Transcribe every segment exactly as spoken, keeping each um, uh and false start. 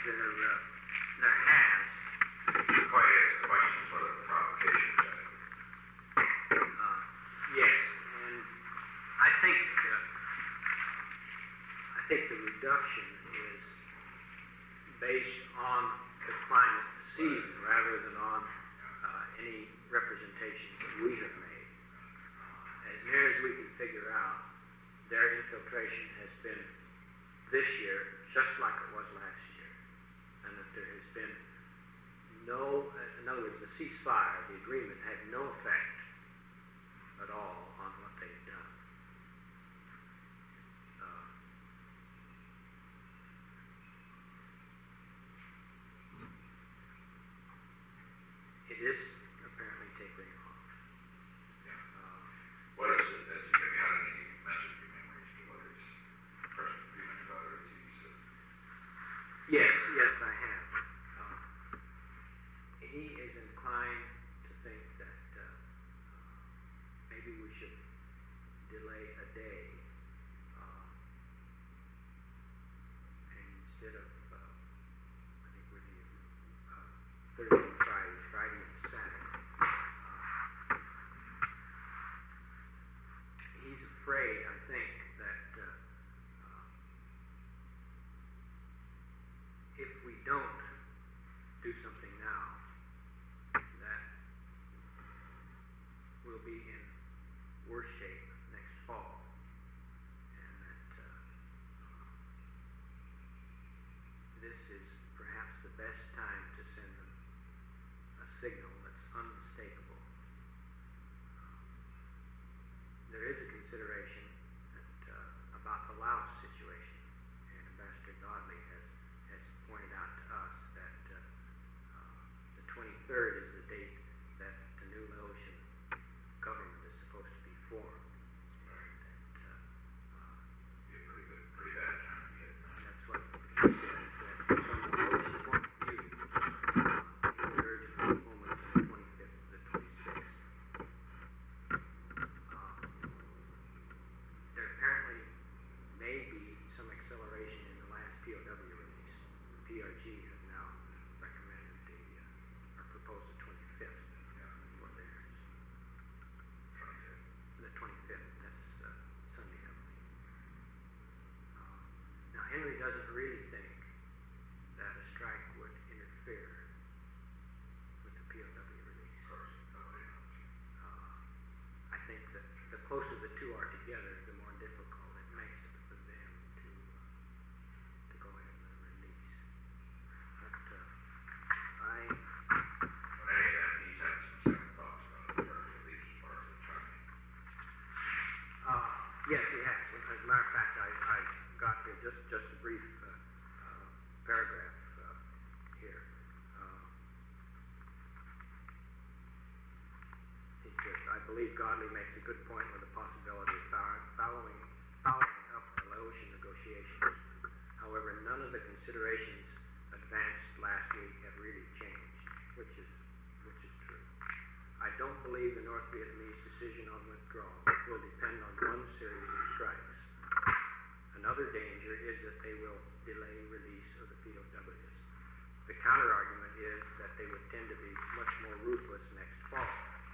there, uh, there has. You quite asked the question for the provocation. Uh, yes, and I think uh, I think the reduction is based on the climate season rather than on uh, any representations that we have made. Uh, as near as we can figure out, their infiltration has been this year just like it was last year, and that there has been no, in other words, the ceasefire, the agreement, had no effect at all on what they've done. Uh, it is apparently tapering off. Yeah. Uh, What is it? Has he got any message or memories to what his present feeling about it? T V said? yes, yes, I have. Uh, he is inclined to think that uh, maybe we should delay a day, uh, and instead of, uh, I think we're the uh, Thursday and Friday, Friday and Saturday. Uh, he's afraid, I think, that uh, uh, if we don't do something now, that we'll be in worse shape next fall, and that uh, this is perhaps the best time to send them a signal that's unmistakable. There is a consideration that, uh, about the Laos situation, and Ambassador Godley has, has pointed out to us that uh, uh, the twenty-third is the date that the new Laotian government is supposed to be formed. And, uh, uh, Be a pretty good, pretty bad time to get done. that's what he says, that from the Laotian point of view, uh, he would urge a postponement from the twenty-fifth to the twenty-sixth. Uh, there apparently may be some acceleration in the last P O W release. The P R G have now recommended the, uh, or proposed the twenty-fifth for theirs. twenty-fifth. The twenty-fifth, that's uh, Sunday, I believe. Uh, now, Henry doesn't really think that a strike would interfere with the P O W release. Of course, nobody knows. Uh, I think that the closer the two are together, the more difficult it makes it for them to uh, to go ahead with a release. But uh, I, But any of that, he's had some second thoughts about it, or at least as far as the timing. uh, yes, he has. As a matter of fact, I, I got here just just a brief uh, uh, paragraph uh, here. Uh, he says, I believe Godley makes a good point with the possibility of following, following, following up the Laotian negotiations. However, none of the considerations advanced last week have really changed, which is which is true. I don't believe the North Vietnamese decision on withdrawal will depend on one series of strikes. Another danger is that they will delay release of the P O Ws. The counterargument is that they would tend to be much more ruthless next fall.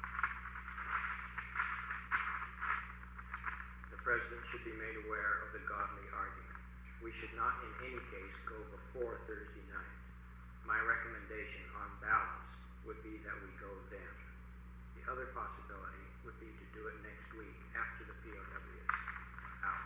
The President should be made aware of the Godley argument. We should not in any case go before Thursday night. My recommendation on balance would be that we go then. The other possibility would be to do it next week after the P O W is out.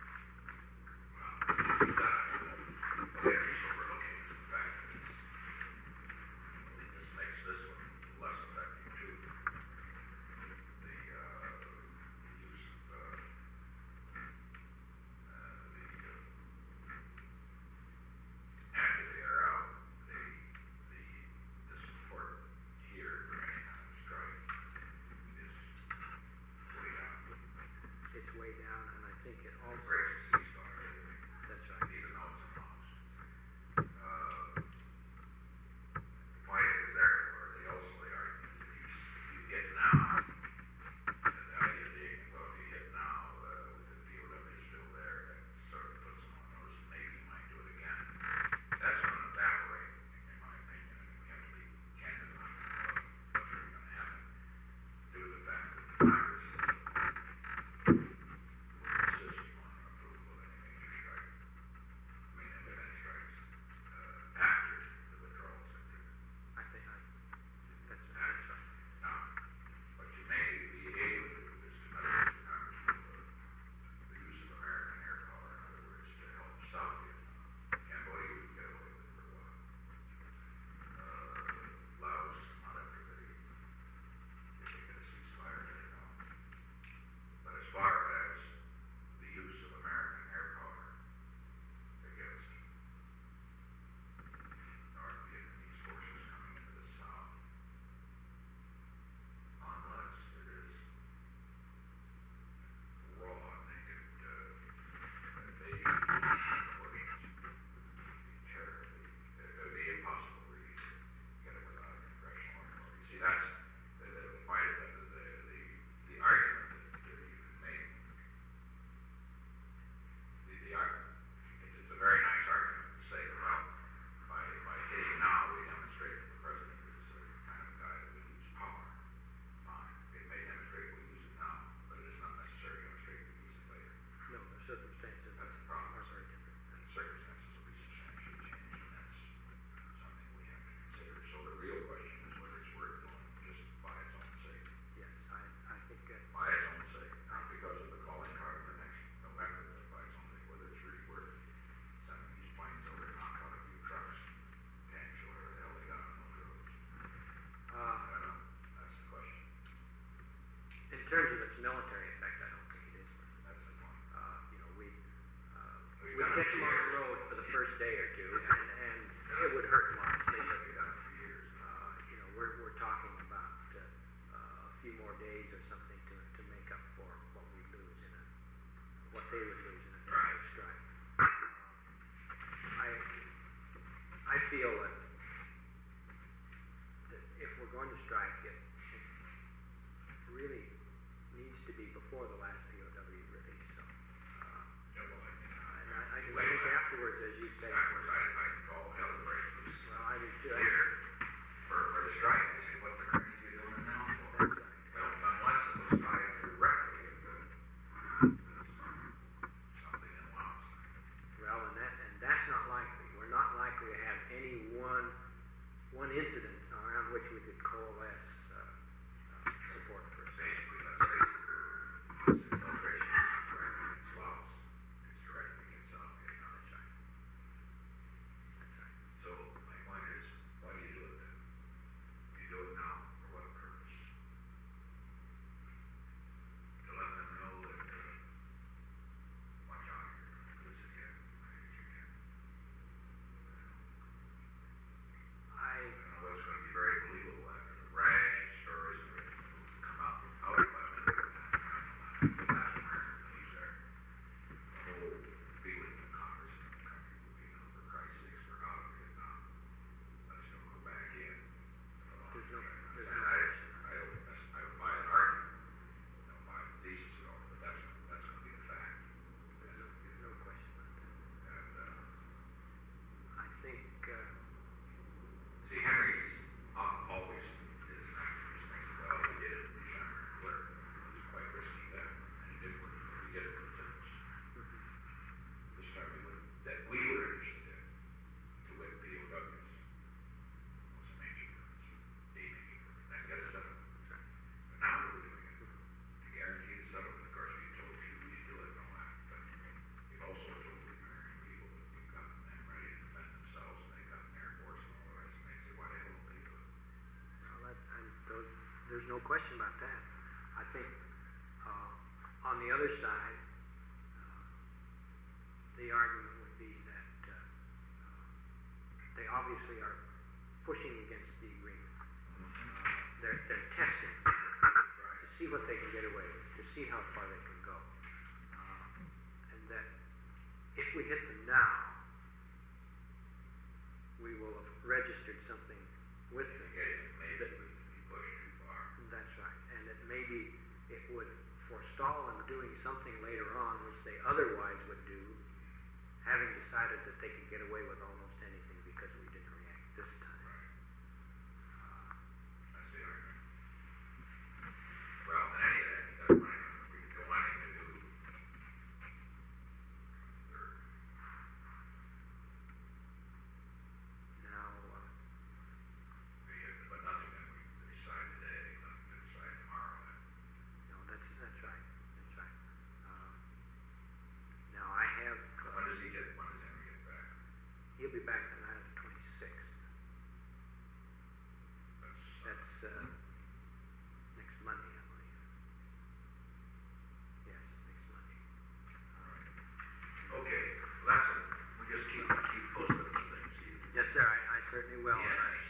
Well, yeah, he's overlooking the fact that it's, this makes this one less effective too. The, uh, the use of, uh, uh, the, uh, after they are out, the, the, the support here for any kind of strike is way down. It's way down, and I think it them on the road for the first day or two, and, and it would hurt more if they took it out. Uh, you know, we're, we're talking about uh, uh, a few more days or something to, to make up for what we lose in a, what they would lose in a traffic strike. Uh, I, I feel that, that if we're going to strike, it, it really needs to be before the last P O W release. So, uh, Yeah, well, I think, and I, I can think afterwards, as you say. afterwards, I, I call hell to break loose. Well, I do too. Here, for, for the strike, they say, what the crap are you doing it now for? That's right. Well, unless it was tied directly into something in laws. Well, and that and that's not likely. We're not likely to have any one one incident around which we could coalesce uh, uh, support for. Basically, let's face it, this infiltration is not directly against laws. It's directly against South Vietnam. That's right. That's right. So my point is, why do you do it then? You do it now for what purpose? To let them know that, uh, watch out, you're going to do this again. I hate you again. I I know it's going to be very believable after the rash stories that come out out of Lebanon. The last American police there. The whole feeling in Congress and the country will be, now, for Christ's sakes, we're out of Vietnam. Let's don't go back in. There's no- there's And no I, question. I don't, I don't buy an argument. I don't buy the thesis at all, but that's, that's going to be the fact. there's no, there's no question about that. And, uh, I think uh, see, Henry's uh, always is an activist. Thinks, well, he did it in December and Twitter. It was quite risky then, and he did what he did it with the Turks. This time we would, that we were interested in to win P O Ws. Was a major difference. A major difference. Then get a settlement. But now we're doing it to guarantee the settlement. Of course, we told you we should do it and all that, but we've also told the American people that we've gotten them ready to defend themselves, and they've got an air force and all the rest, and they say, why the hell don't they do it? well, that, and those, there's no question about that. I think uh, on the other side, uh, the argument would be that uh, uh, they obviously are pushing against the agreement. Uh, they're, they're testing to see what they can get away with, to see how far they can go. Uh, and that if we hit them now, we will have registered something with them. Okay, maybe we can be pushed too far. That's right. And that maybe it would forestall them doing something later on which they otherwise would do, having decided that they could get away with almost anything because we didn't react this time. Uh, That's the argument. Well, in any event, he doesn't want to, we don't want him to do third. now, uh, We have, but nothing that we decide today, nothing to decide tomorrow. Then. no, that's that's right. That's right. Uh, now I have. When Uh, does he get, when does Henry get back? he'll be back the night of the twenty-sixth. That's, That's uh, next Monday, I believe. Yes, next Monday. okay, that's it. We just keep, keep posting these things. Yes, sir. I, I certainly will. Yeah,